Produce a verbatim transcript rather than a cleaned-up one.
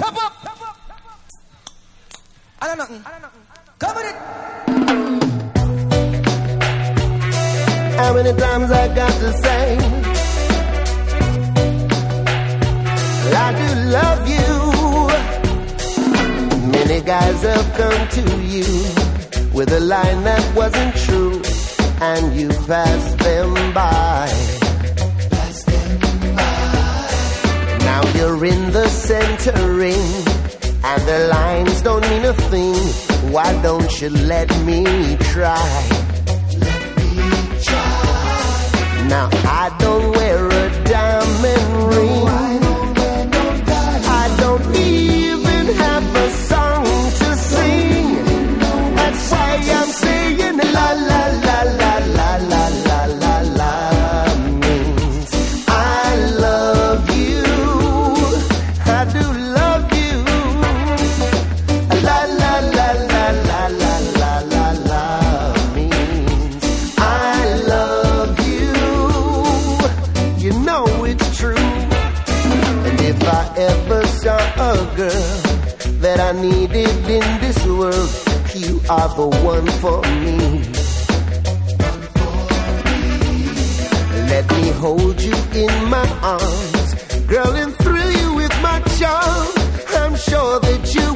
Top up. I don't know. Cover it. How many times I got to say I do love you. Many guys have come to you with a line that wasn't true, and you passed them by. Passed them by. Now you're in the center ring, and the lines don't mean a thing. Why don't you let me try? Let me try. Now I don't wear a diamond ring. I don't wear no diamond. I don't even have a song to sing. That's why I'm saying la la la la la la la la la means I love you. I do love you. La la la la la la la la la means I love you. You know it's true. And if I ever saw a girl that I needed in this world, you are the one for me. Let me hold you in my arms, girl, and thrill you with my charm. I'm sure that you